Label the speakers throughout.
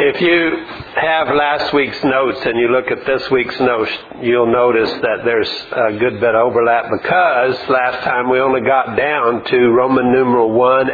Speaker 1: If you have last week's notes and you look at this week's notes, you'll notice that there's a good bit of overlap because last time we only got down to Roman numeral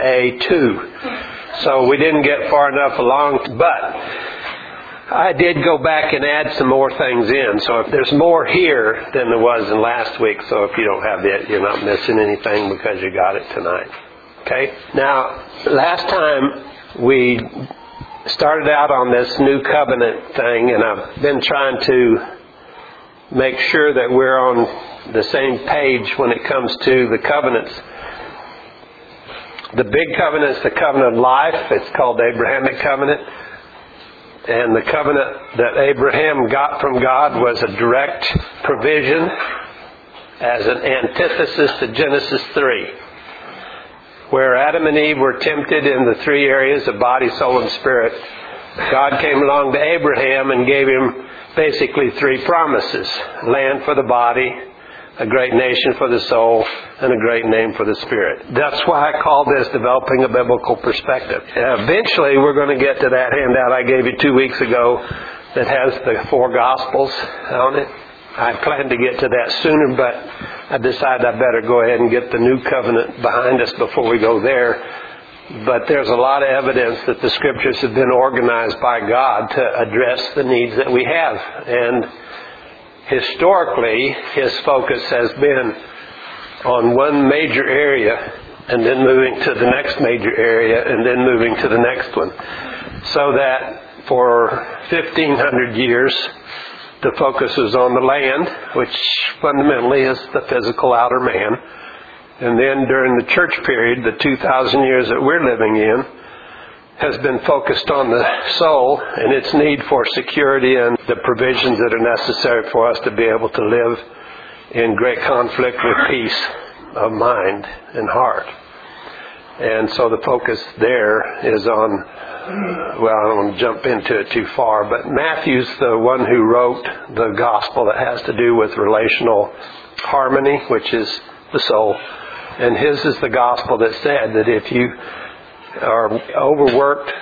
Speaker 1: 1A2. So we didn't get far enough along, but I did go back and add some more things in. So if there's more here than there was in last week, so if you don't have it, you're not missing anything because you got it tonight. Okay? Now, last time we started out on this new covenant thing, and I've been trying to make sure that we're on the same page when it comes to the covenants. The big covenant is the covenant of life. It's called the Abrahamic covenant. And the covenant that Abraham got from God was a direct provision as an antithesis to Genesis 3. Where Adam and Eve were tempted in the three areas of body, soul, and spirit, God came along to Abraham and gave him basically three promises. Land for the body, a great nation for the soul, and a great name for the spirit. That's why I call this developing a biblical perspective. Eventually, we're going to get to that handout I gave you 2 weeks ago that has the four Gospels on it. I planned to get to that sooner, but I decided I better go ahead and get the new covenant behind us before we go there. But there's a lot of evidence that the Scriptures have been organized by God to address the needs that we have. And historically, His focus has been on one major area and then moving to the next major area and then moving to the next one. So that for 1,500 years, the focus is on the land, which fundamentally is the physical outer man. And then during the church period, the 2,000 years that we're living in, has been focused on the soul and its need for security and the provisions that are necessary for us to be able to live in great conflict with peace of mind and heart. And so the focus there is on, well, I don't want to jump into it too far, but Matthew's the one who wrote the gospel that has to do with relational harmony, which is the soul. And his is the gospel that said that if you are overworked,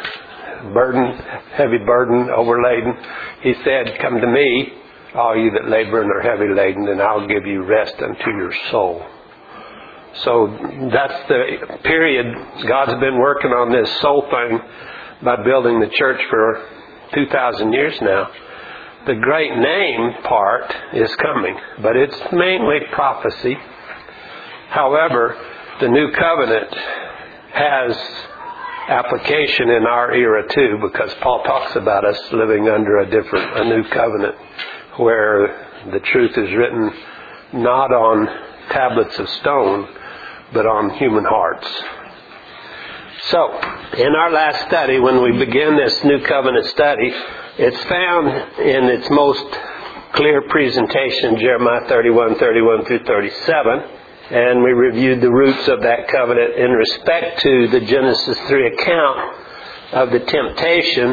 Speaker 1: heavy burden, overladen, he said, come to me, all you that labor and are heavy laden, and I'll give you rest unto your soul. So that's the period. God's been working on this soul thing by building the church for 2,000 years now. The great name part is coming, but it's mainly prophecy. However, the new covenant has application in our era too, because Paul talks about us living under a new covenant where the truth is written not on tablets of stone, but on human hearts. So, in our last study, when we begin this new covenant study, it's found in its most clear presentation, Jeremiah 31 through 37. And we reviewed the roots of that covenant in respect to the Genesis 3 account of the temptation,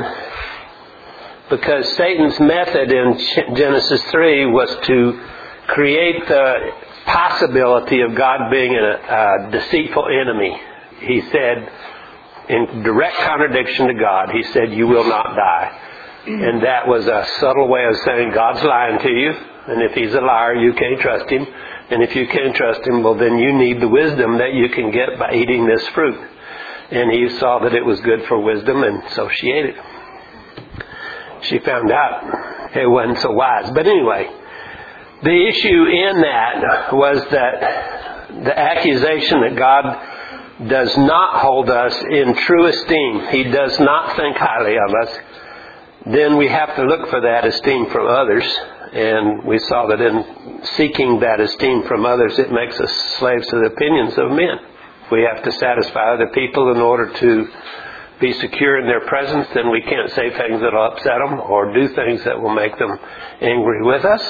Speaker 1: because Satan's method in Genesis 3 was to create the possibility of God being a deceitful enemy. He said, in direct contradiction to God, he said, you will not die. And that was a subtle way of saying God's lying to you, and if he's a liar, you can't trust him. And if you can't trust him, well, then you need the wisdom that you can get by eating this fruit. And Eve saw that it was good for wisdom, and so she ate it. She found out it wasn't so wise. But anyway, the issue in that was that the accusation that God does not hold us in true esteem. He does not think highly of us. Then we have to look for that esteem from others. And we saw that in seeking that esteem from others, it makes us slaves to the opinions of men. We have to satisfy other people in order to be secure in their presence. Then we can't say things that will upset them or do things that will make them angry with us.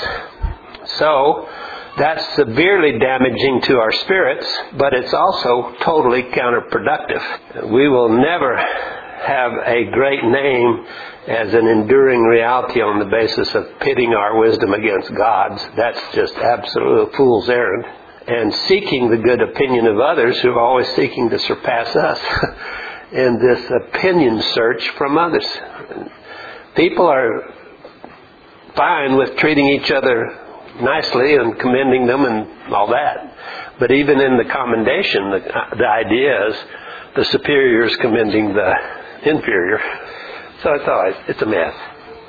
Speaker 1: So that's severely damaging to our spirits, but it's also totally counterproductive. We will never have a great name as an enduring reality on the basis of pitting our wisdom against God's. That's just absolute fool's errand. And seeking the good opinion of others who are always seeking to surpass us in this opinion search from others. People are fine with treating each other nicely and commending them and all that. But even in the commendation, the idea is the superior is commending the inferior. So it's a mess.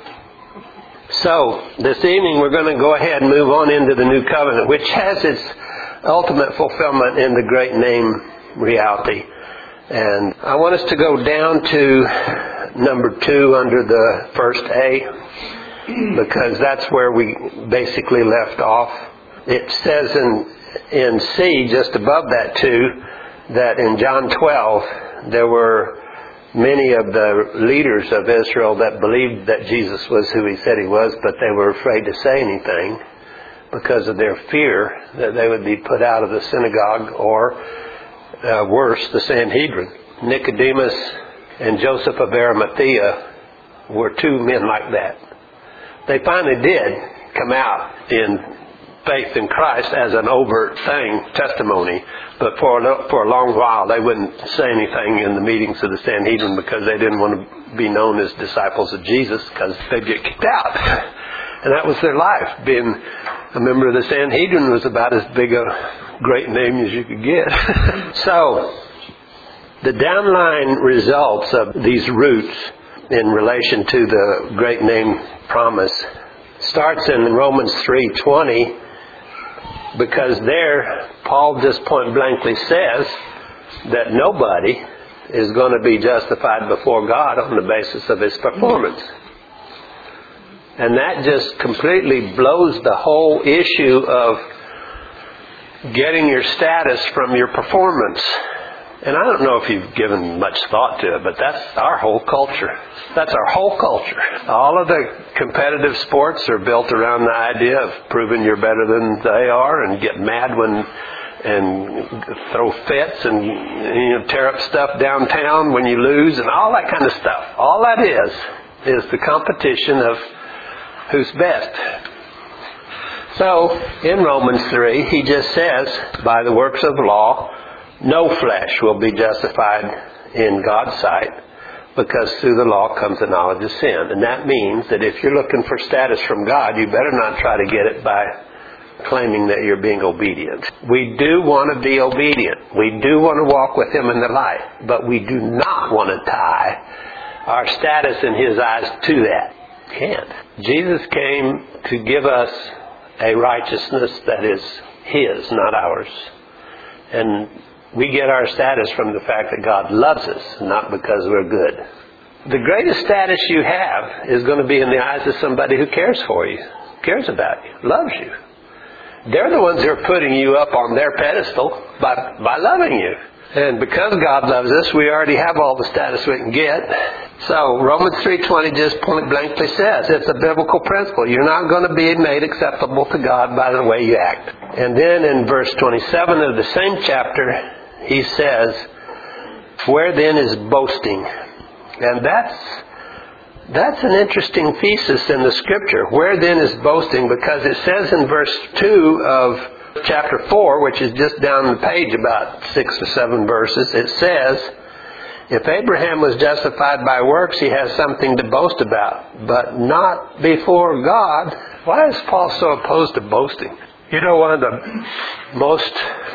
Speaker 1: So this evening we're going to go ahead and move on into the New Covenant, which has its ultimate fulfillment in the great name reality. And I want us to go down to number 2 under the first A, because that's where we basically left off. It says in C, just above that 2, that in John 12 there were many of the leaders of Israel that believed that Jesus was who he said he was, but they were afraid to say anything because of their fear that they would be put out of the synagogue or, worse, the Sanhedrin. Nicodemus and Joseph of Arimathea were 2 men like that. They finally did come out in faith in Christ as an overt thing, testimony, but for a long while they wouldn't say anything in the meetings of the Sanhedrin because they didn't want to be known as disciples of Jesus because they'd get kicked out. And that was their life. Being a member of the Sanhedrin was about as big a great name as you could get. So, the downline results of these roots in relation to the great name promise starts in Romans 3:20, because there Paul just point blankly says that nobody is going to be justified before God on the basis of his performance. And that just completely blows the whole issue of getting your status from your performance. And I don't know if you've given much thought to it, but that's our whole culture. That's our whole culture. All of the competitive sports are built around the idea of proving you're better than they are and get mad and throw fits and tear up stuff downtown when you lose and all that kind of stuff. All that is the competition of who's best. So, in Romans 3, he just says, by the works of the law, no flesh will be justified in God's sight, because through the law comes the knowledge of sin. And that means that if you're looking for status from God, you better not try to get it by claiming that you're being obedient. We do want to be obedient. We do want to walk with Him in the light. But we do not want to tie our status in His eyes to that. Can't. Jesus came to give us a righteousness that is His, not ours. And we get our status from the fact that God loves us, not because we're good. The greatest status you have is going to be in the eyes of somebody who cares for you, cares about you, loves you. They're the ones who are putting you up on their pedestal by loving you. And because God loves us, we already have all the status we can get. So Romans 3:20 just point blankly says it's a biblical principle. You're not going to be made acceptable to God by the way you act. And then in verse 27 of the same chapter, he says, where then is boasting? And that's an interesting thesis in the Scripture. Where then is boasting? Because it says in verse 2 of chapter 4, which is just down the page about 6 or 7 verses, it says, if Abraham was justified by works, he has something to boast about, but not before God. Why is Paul so opposed to boasting? You know, one of the most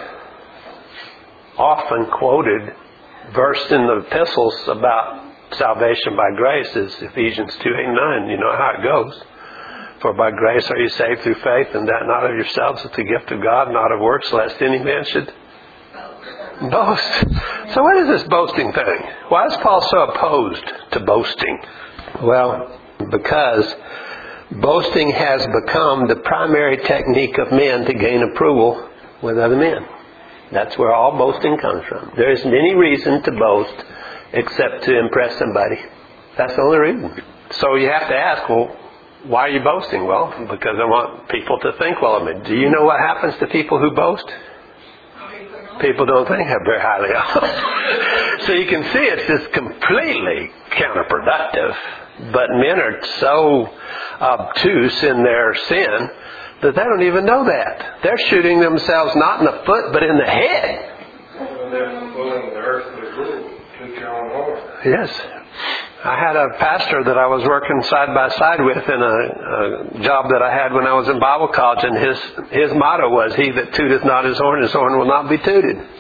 Speaker 1: often quoted verse in the epistles about salvation by grace is Ephesians 2:8-9. You know how it goes. For by grace are you saved through faith, and that not of yourselves, it's the gift of God, not of works, lest any man should boast. So what is this boasting thing? Why is Paul so opposed to boasting? Well, because boasting has become the primary technique of men to gain approval with other men. That's where all boasting comes from. There isn't any reason to boast except to impress somebody. That's the only reason. So you have to ask, well, why are you boasting? Well, because I want people to think well of me. Do you know what happens to people who boast? People don't think very highly of them. So you can see it's just completely counterproductive. But men are so obtuse in their sin that they don't even know that. They're shooting themselves not in the foot, but in the head.
Speaker 2: Well, they're pulling the earthly rule, took your own horse.
Speaker 1: Yes. I had a pastor that I was working side by side with in a job that I had when I was in Bible college, and his motto was, "He that tooteth not his horn will not be tooted."
Speaker 2: We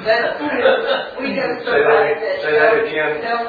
Speaker 2: have somebody that tells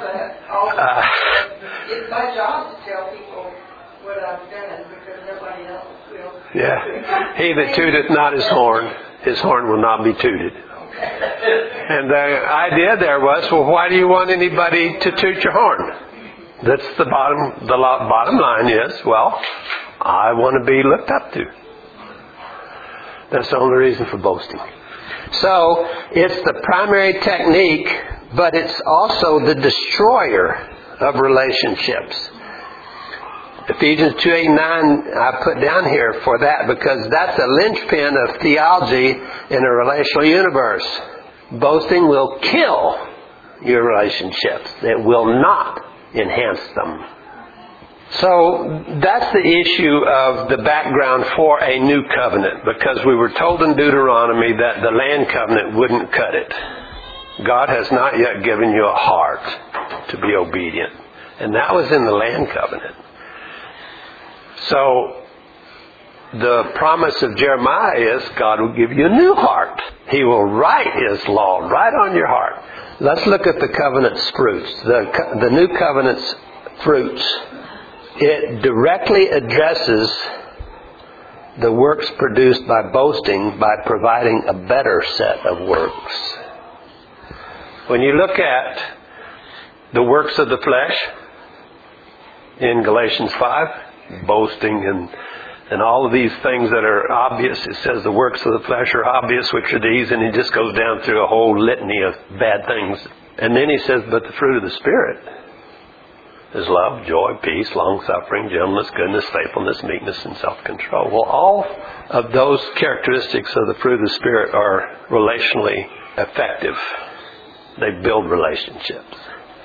Speaker 2: it's my job to tell people what I've done because nobody else will.
Speaker 1: Yeah. He that tooteth not his horn will not be tooted. And the idea there was, well, why do you want anybody to toot your horn? That's the bottom line is, well, I want to be looked up to. That's the only reason for boasting. So, it's the primary technique, but it's also the destroyer of relationships. Ephesians 2:8-9 I put down here for that because that's a linchpin of theology in a relational universe. Boasting will kill your relationships. It will not enhance them. So that's the issue of the background for a new covenant, because we were told in Deuteronomy that the land covenant wouldn't cut it. God has not yet given you a heart to be obedient. And that was in the land covenant. So the promise of Jeremiah is God will give you a new heart. He will write His law right on your heart. Let's look at the covenant's fruits. The new covenant's fruits. It directly addresses the works produced by boasting by providing a better set of works. When you look at the works of the flesh in Galatians 5, boasting and all of these things that are obvious. It says the works of the flesh are obvious, which are these, and he just goes down through a whole litany of bad things. And then he says, but the fruit of the Spirit is love, joy, peace, long-suffering, gentleness, goodness, faithfulness, meekness, and self-control. Well, all of those characteristics of the fruit of the Spirit are relationally effective. They build relationships.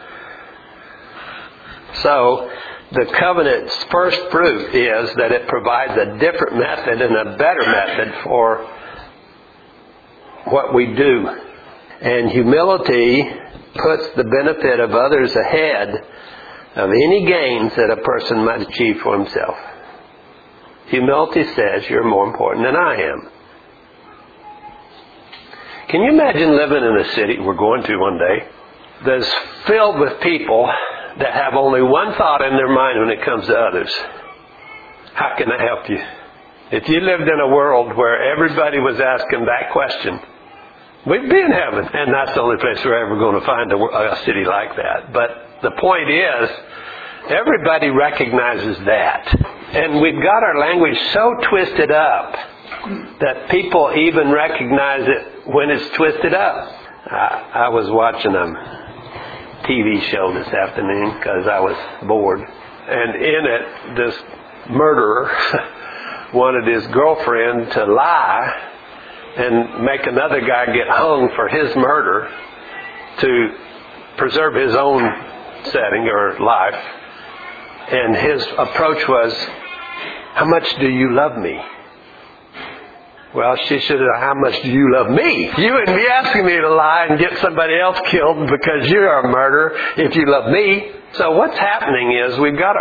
Speaker 1: So, the covenant's first fruit is that it provides a different method and a better method for what we do. And humility puts the benefit of others ahead of any gains that a person might achieve for himself. Humility says you're more important than I am. Can you imagine living in a city, we're going to one day, that's filled with people that have only one thought in their mind when it comes to others? How can I help you? If you lived in a world where everybody was asking that question, we'd be in heaven. And that's the only place we're ever going to find a city like that. But the point is, everybody recognizes that. And we've got our language so twisted up that people even recognize it when it's twisted up. I was watching TV show this afternoon because I was bored. And in it, this murderer wanted his girlfriend to lie and make another guy get hung for his murder to preserve his own setting or life. And his approach was, how much do you love me? Well, she should have, how much do you love me? You wouldn't be asking me to lie and get somebody else killed because you're a murderer if you love me. So what's happening is we've got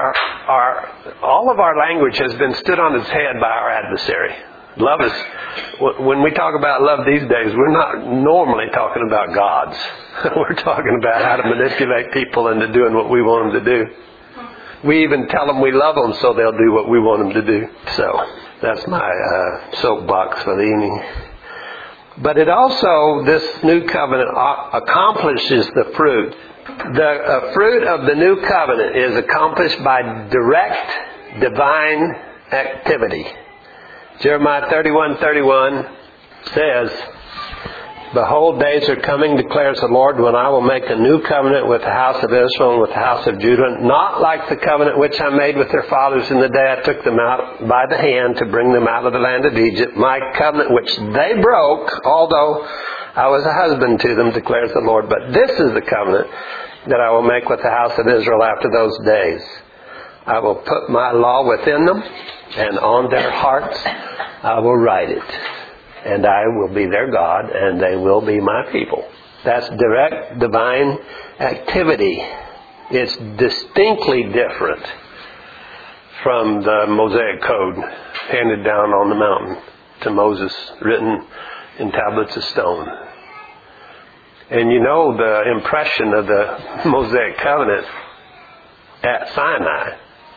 Speaker 1: all of our language has been stood on its head by our adversary. Love is, when we talk about love these days, we're not normally talking about gods. We're talking about how to manipulate people into doing what we want them to do. We even tell them we love them so they'll do what we want them to do. So that's my soapbox for the evening. But it also, this new covenant accomplishes the fruit. The fruit of the new covenant is accomplished by direct divine activity. Jeremiah 31:31 says, behold, days are coming, declares the Lord, when I will make a new covenant with the house of Israel and with the house of Judah, not like the covenant which I made with their fathers in the day I took them out by the hand to bring them out of the land of Egypt, my covenant which they broke, although I was a husband to them, declares the Lord. But this is the covenant that I will make with the house of Israel after those days. I will put my law within them, and on their hearts I will write it. And I will be their God, and they will be my people. That's direct divine activity. It's distinctly different from the Mosaic Code handed down on the mountain to Moses, written in tablets of stone. And you know the impression of the Mosaic Covenant at Sinai.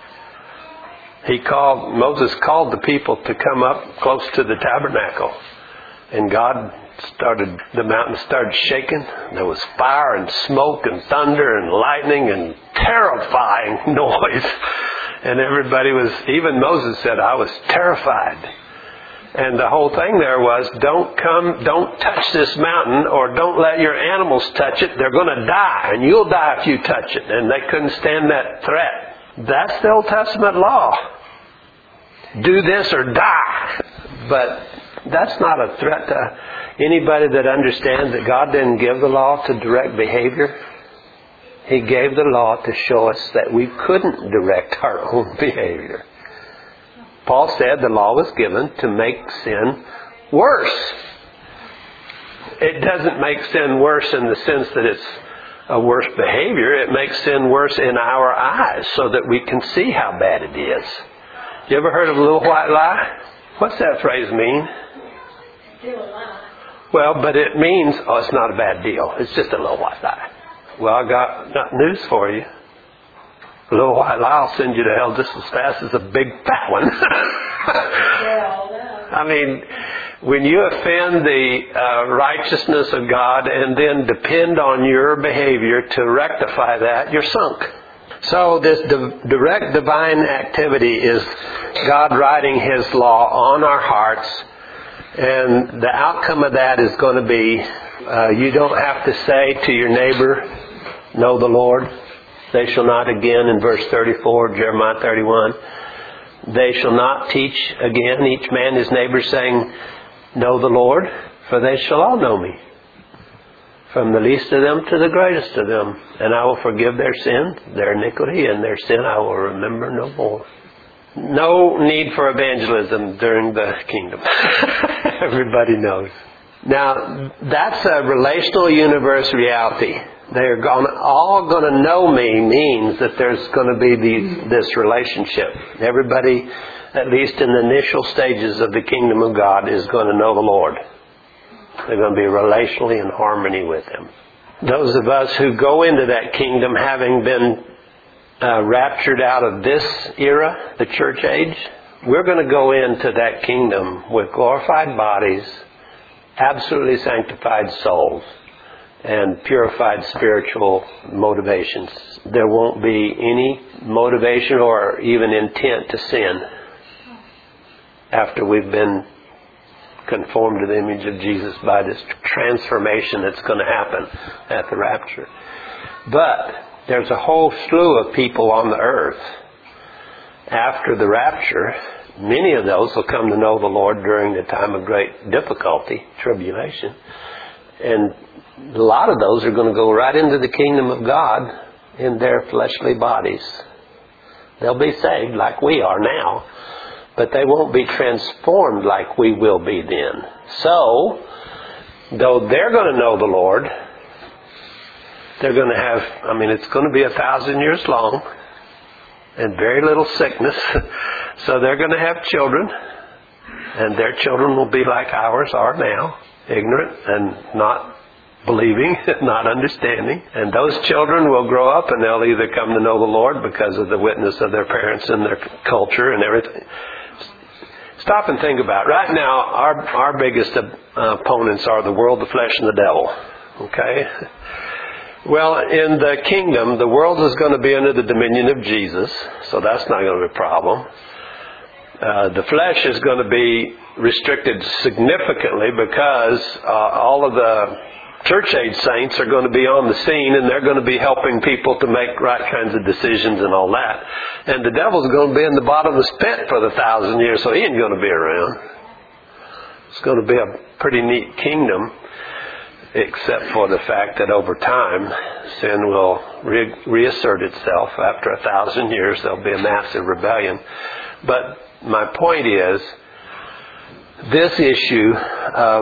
Speaker 1: Moses called the people to come up close to the tabernacle. And the mountain started shaking. There was fire and smoke and thunder and lightning and terrifying noise. And even Moses said, I was terrified. And the whole thing there was, don't touch this mountain, or don't let your animals touch it. They're going to die, and you'll die if you touch it. And they couldn't stand that threat. That's the Old Testament law. Do this or die. But that's not a threat to anybody that understands that God didn't give the law to direct behavior. He gave the law to show us that we couldn't direct our own behavior. Paul said the law was given to make sin worse. It doesn't make sin worse in the sense that it's a worse behavior. It makes sin worse in our eyes so that we can see how bad it is. You ever heard of a little white lie? What's that phrase mean?
Speaker 2: Still a lie.
Speaker 1: Well, but it means, it's not a bad deal. It's just a little white lie. Well, I got news for you. A little white lie will send you to hell just as fast as a big fat one. I mean, when you offend the righteousness of God and then depend on your behavior to rectify that, you're sunk. So this direct divine activity is God writing His law on our hearts. And the outcome of that is going to be, you don't have to say to your neighbor, know the Lord. They shall not again, in verse 34, Jeremiah 31, they shall not teach again each man his neighbor, saying, know the Lord, for they shall all know me, from the least of them to the greatest of them. And I will forgive their sin, their iniquity, and their sin I will remember no more. No need for evangelism during the kingdom. Everybody knows. Now, that's a relational universe reality. They're all going to know me means that there's going to be this relationship. Everybody, at least in the initial stages of the kingdom of God, is going to know the Lord. They're going to be relationally in harmony with Him. Those of us who go into that kingdom having been raptured out of this era, the church age, we're going to go into that kingdom with glorified bodies, absolutely sanctified souls, and purified spiritual motivations. There won't be any motivation or even intent to sin after we've been conformed to the image of Jesus by this transformation that's going to happen at the rapture. But there's a whole slew of people on the earth after the rapture. Many of those will come to know the Lord during the time of great difficulty, tribulation. And a lot of those are going to go right into the kingdom of God in their fleshly bodies. They'll be saved like we are now, but they won't be transformed like we will be then. So, though they're going to know the Lord, they're going to have, it's going to be 1,000 years long and very little sickness. So they're going to have children, and their children will be like ours are now, ignorant and not believing, not understanding. And those children will grow up and they'll either come to know the Lord because of the witness of their parents and their culture and everything. Stop and think about it. Right now, our biggest opponents are the world, the flesh, and the devil. Okay? Well, in the kingdom, the world is going to be under the dominion of Jesus, so that's not going to be a problem. The flesh is going to be restricted significantly because all of the church age saints are going to be on the scene and they're going to be helping people to make right kinds of decisions and all that. And the devil's going to be in the bottomless pit for the 1,000 years, so he ain't going to be around. It's going to be a pretty neat kingdom, except for the fact that over time, sin will reassert itself. After 1,000 years, there'll be a massive rebellion. But my point is, this issue of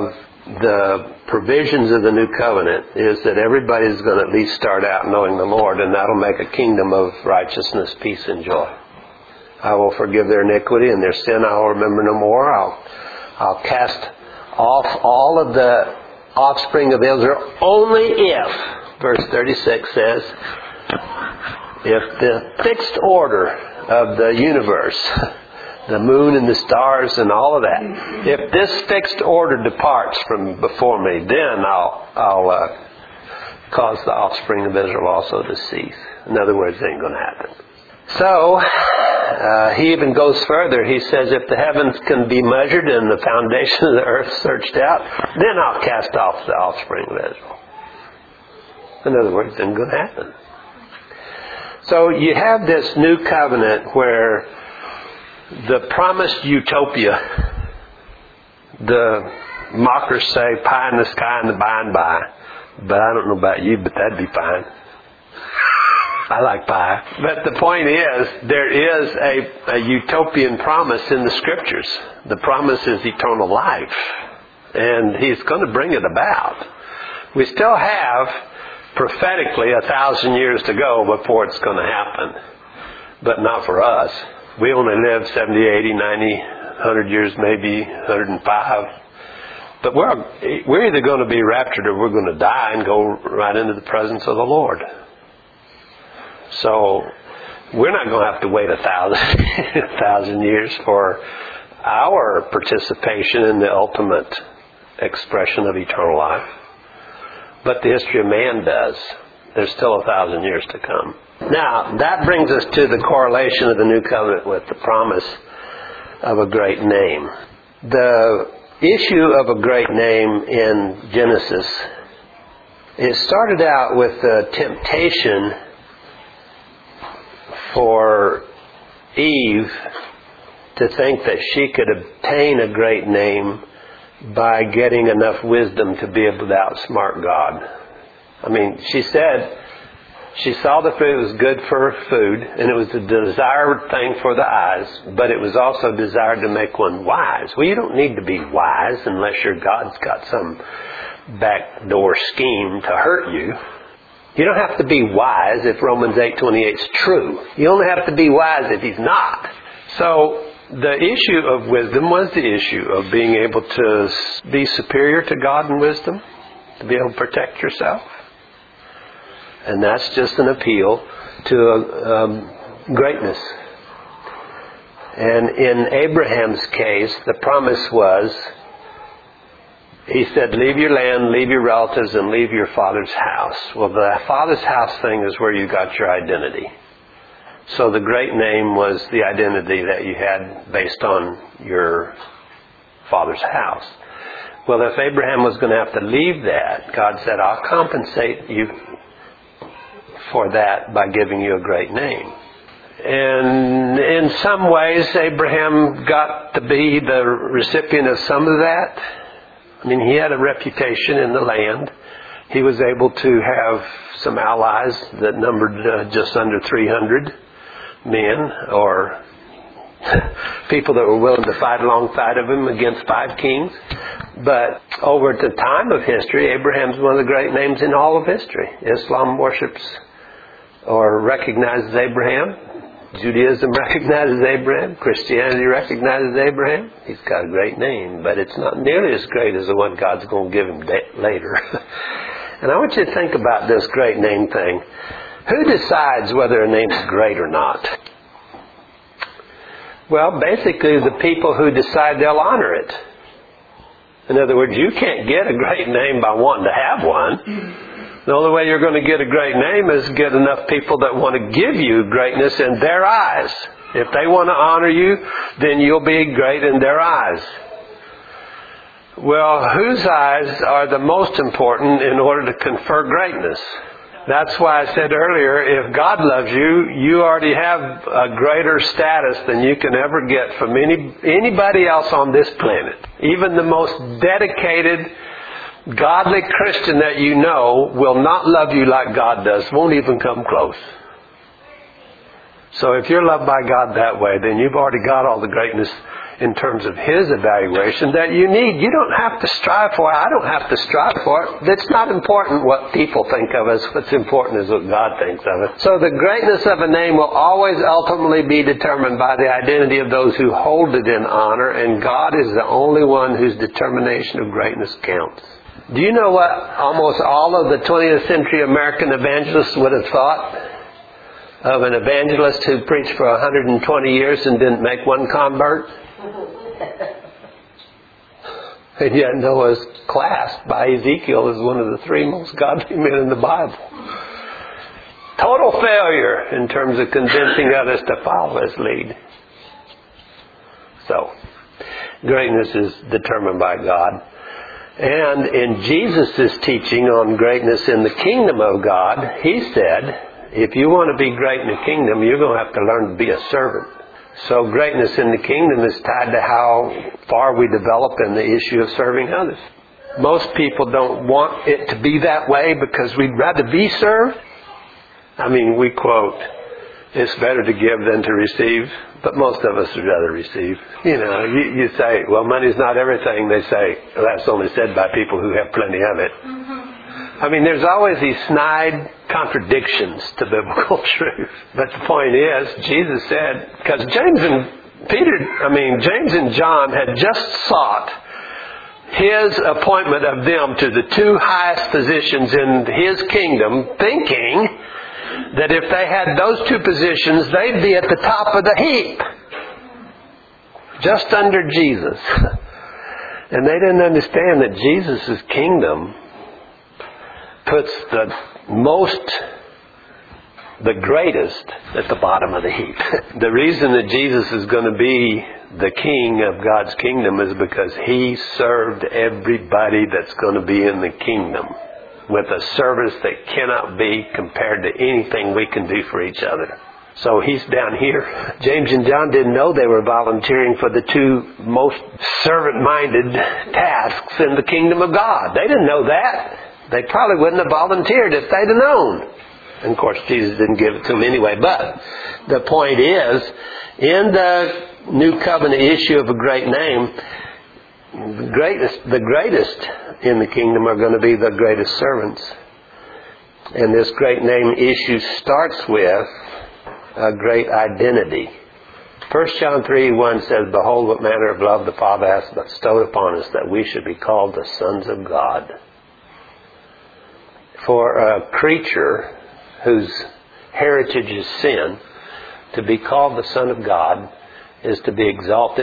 Speaker 1: the provisions of the new covenant is that everybody's going to at least start out knowing the Lord, and that'll make a kingdom of righteousness, peace, and joy. I will forgive their iniquity, and their sin I will remember no more. I'll cast off all of the offspring of Israel, only if, verse 36 says, if the fixed order of the universe, the moon and the stars and all of that, if this fixed order departs from before me, then I'll cause the offspring of Israel also to cease. In other words, it ain't going to happen. So, he even goes further. He says, if the heavens can be measured and the foundation of the earth searched out, then I'll cast off the offspring of Israel. In other words, it ain't going to happen. So you have this new covenant where the promised utopia, the mockers say pie in the sky and the by and by, but I don't know about you, but that'd be fine. I like pie. But the point is, there is a utopian promise in the Scriptures. The promise is eternal life. And He's going to bring it about. We still have, prophetically, 1,000 years to go before it's going to happen. But not for us. We only live 70, 80, 90, 100 years, maybe 105. But we're either going to be raptured or we're going to die and go right into the presence of the Lord. So we're not going to have to wait 1,000 years for our participation in the ultimate expression of eternal life. But the history of man does. There's still 1,000 years to come. Now, that brings us to the correlation of the new covenant with the promise of a great name. The issue of a great name in Genesis, it started out with the temptation for Eve to think that she could obtain a great name by getting enough wisdom to be able to outsmart God. I mean, she said she saw the food was good for food, and it was a desired thing for the eyes, but it was also desired to make one wise. Well, you don't need to be wise unless your God's got some backdoor scheme to hurt you. You don't have to be wise if Romans 8:28 is true. You only have to be wise if He's not. So the issue of wisdom was the issue of being able to be superior to God in wisdom, to be able to protect yourself. And that's just an appeal to greatness. And in Abraham's case, the promise was, he said, leave your land, leave your relatives, and leave your father's house. Well, the father's house thing is where you got your identity. So the great name was the identity that you had based on your father's house. Well, if Abraham was going to have to leave that, God said, I'll compensate you for that by giving you a great name. And in some ways, Abraham got to be the recipient of some of that. I mean, he had a reputation in the land. He was able to have some allies that numbered just under 300 men, or people that were willing to fight alongside of him against 5 kings. But over the time of history, Abraham's one of the great names in all of history. Islam worships or recognizes Abraham. Judaism recognizes Abraham. Christianity recognizes Abraham. He's got a great name, but it's not nearly as great as the one God's going to give him later. And I want you to think about this great name thing. Who decides whether a name's great or not? Well, basically the people who decide they'll honor it. In other words, you can't get a great name by wanting to have one. The only way you're going to get a great name is get enough people that want to give you greatness in their eyes. If they want to honor you, then you'll be great in their eyes. Well, whose eyes are the most important in order to confer greatness? That's why I said earlier, if God loves you, you already have a greater status than you can ever get from anybody else on this planet. Even the most dedicated, godly Christian that you know will not love you like God does, won't even come close. So if you're loved by God that way, then you've already got all the greatness in terms of His evaluation that you need. You don't have to strive for it. I don't have to strive for it. It's not important what people think of us. What's important is what God thinks of us. So the greatness of a name will always ultimately be determined by the identity of those who hold it in honor, and God is the only one whose determination of greatness counts. Do you know what almost all of the 20th century American evangelists would have thought of an evangelist who preached for 120 years and didn't make one convert? And yet Noah is classed by Ezekiel as one of the 3 most godly men in the Bible. Total failure in terms of convincing others to follow his lead. So, greatness is determined by God. And in Jesus' teaching on greatness in the kingdom of God, He said, if you want to be great in the kingdom, you're going to have to learn to be a servant. So greatness in the kingdom is tied to how far we develop in the issue of serving others. Most people don't want it to be that way because we'd rather be served. I mean, we quote, it's better to give than to receive, but most of us would rather receive. You know, you say, well, money's not everything. They say, well, that's only said by people who have plenty of it. I mean, there's always these snide contradictions to biblical truth. But the point is, Jesus said, because James and John had just sought His appointment of them to the 2 highest positions in His kingdom, thinking that if they had those 2 positions, they'd be at the top of the heap. Just under Jesus. And they didn't understand that Jesus' kingdom puts the greatest at the bottom of the heap. The reason that Jesus is going to be the king of God's kingdom is because He served everybody that's going to be in the kingdom with a service that cannot be compared to anything we can do for each other. So He's down here. James and John didn't know they were volunteering for the 2 most servant-minded tasks in the kingdom of God. They didn't know that. They probably wouldn't have volunteered if they'd have known. And of course, Jesus didn't give it to them anyway. But the point is, in the New Covenant issue of a great name, the greatest in the kingdom are going to be the greatest servants. And this great name issue starts with a great identity. 1 John 3:1 says, behold what manner of love the Father hath bestowed upon us, that we should be called the sons of God. For a creature whose heritage is sin, to be called the Son of God is to be exalted.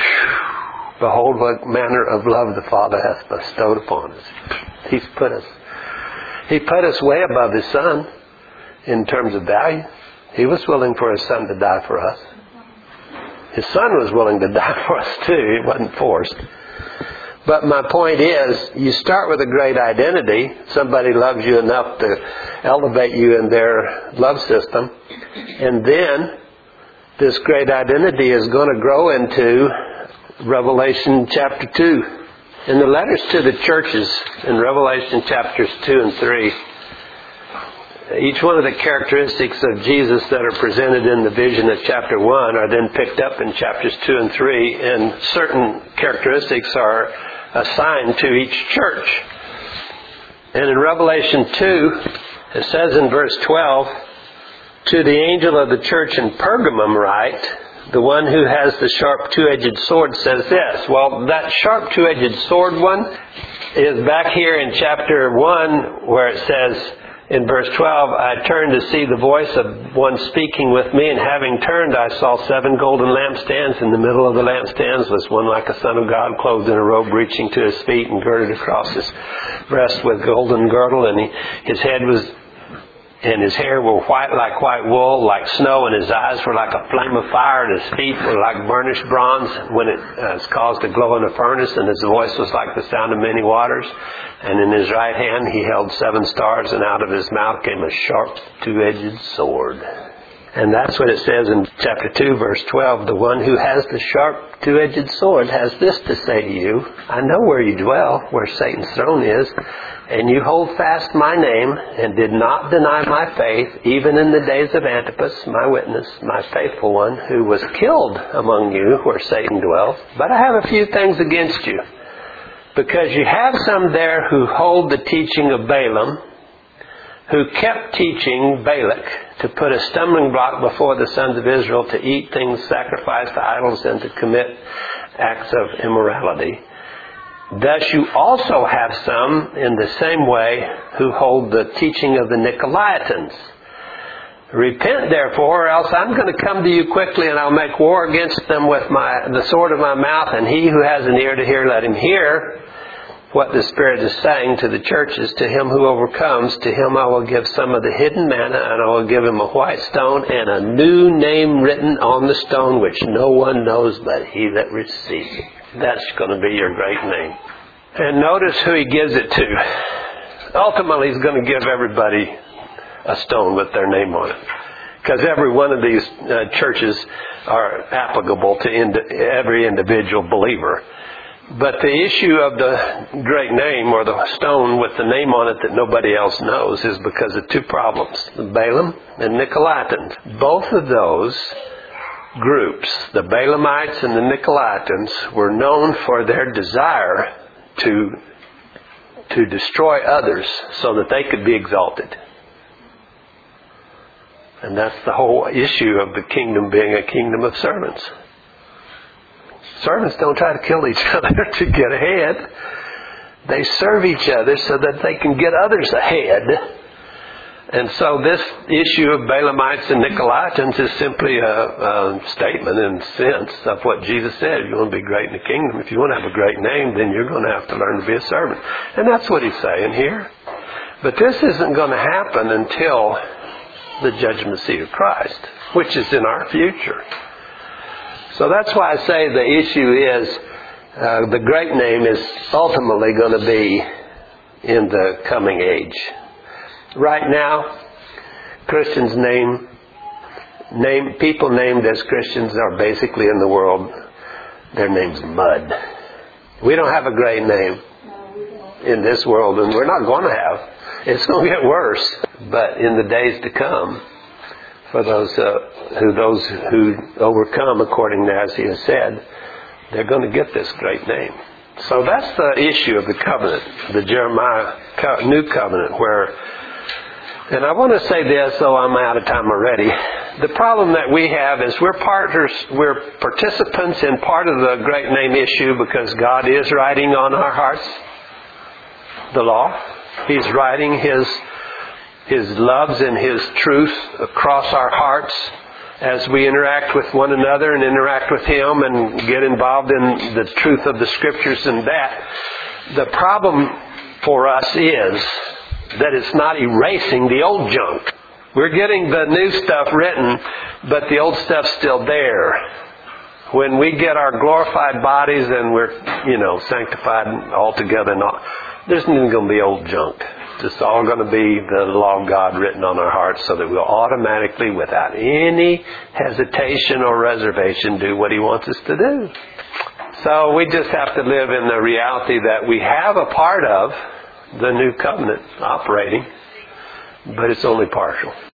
Speaker 1: Behold what manner of love the Father hath bestowed upon us. He put us way above His Son in terms of value. He was willing for His Son to die for us. His Son was willing to die for us too. It wasn't forced. But my point is, you start with a great identity. Somebody loves you enough to elevate you in their love system. And then this great identity is going to grow into Revelation chapter 2. In the letters to the churches in Revelation chapters 2 and 3, each one of the characteristics of Jesus that are presented in the vision of chapter 1 are then picked up in chapters 2 and 3, and certain characteristics are assigned to each church. And in Revelation 2, it says in verse 12, to the angel of the church in Pergamum write, the one who has the sharp two-edged sword says this. Well, that sharp two-edged sword one is back here in chapter 1 where it says in verse 12, I turned to see the voice of one speaking with me, and having turned I saw 7 golden lampstands. In the middle of the lampstands was one like a son of God, clothed in a robe reaching to his feet and girded across his breast with golden girdle, and his head was and his hair were white like white wool, like snow, and his eyes were like a flame of fire, and his feet were like burnished bronze when it is caused to glow in a furnace, and his voice was like the sound of many waters. And in his right hand he held 7 stars, and out of his mouth came a sharp two-edged sword. And that's what it says in chapter 2, verse 12. The one who has the sharp two-edged sword has this to say to you. I know where you dwell, where Satan's throne is, and you hold fast my name, and did not deny my faith, even in the days of Antipas, my witness, my faithful one, who was killed among you, where Satan dwells. But I have a few things against you, because you have some there who hold the teaching of Balaam, who kept teaching Balak to put a stumbling block before the sons of Israel to eat things sacrificed to idols and to commit acts of immorality. Thus you also have some in the same way who hold the teaching of the Nicolaitans. Repent therefore, or else I'm going to come to you quickly, and I'll make war against them with the sword of my mouth, and he who has an ear to hear, let him hear what the Spirit is saying to the churches. To him who overcomes, to him I will give some of the hidden manna, and I will give him a white stone and a new name written on the stone, which no one knows but he that receives it. That's going to be your great name. And notice who he gives it to. Ultimately, he's going to give everybody a stone with their name on it. Because every one of these churches are applicable to every individual believer. But the issue of the great name, or the stone with the name on it that nobody else knows, is because of two problems. Balaam and Nicolaitans. Both of those groups, the Balaamites and the Nicolaitans, were known for their desire to destroy others so that they could be exalted. And that's the whole issue of the kingdom being a kingdom of servants. Servants don't try to kill each other to get ahead. They serve each other so that they can get others ahead. And so this issue of Balaamites and Nicolaitans is simply a statement, in a sense, of what Jesus said. If you want to be great in the kingdom, if you want to have a great name, then you're going to have to learn to be a servant. And that's what he's saying here. But this isn't going to happen until the judgment seat of Christ, which is in our future. So that's why I say the issue is the great name is ultimately going to be in the coming age. Right now, Christians people named as Christians are basically in the world, their name's mud. We don't have a great name in this world, and we're not going to have. It's going to get worse. But in the days to come, for those who overcome, according to as he has said, they're going to get this great name. So that's the issue of the covenant, the Jeremiah new covenant, and I want to say this, though I'm out of time already. The problem that we have is we're participants in part of the great name issue because God is writing on our hearts the law. He's writing His loves and His truth across our hearts as we interact with one another and interact with Him and get involved in the truth of the Scriptures and that. The problem for us is that it's not erasing the old junk. We're getting the new stuff written, but the old stuff's still there. When we get our glorified bodies and we're, sanctified altogether, there's not going to be old junk. It's all going to be the law of God written on our hearts so that we'll automatically, without any hesitation or reservation, do what He wants us to do. So we just have to live in the reality that we have a part of the new covenant operating, but it's only partial.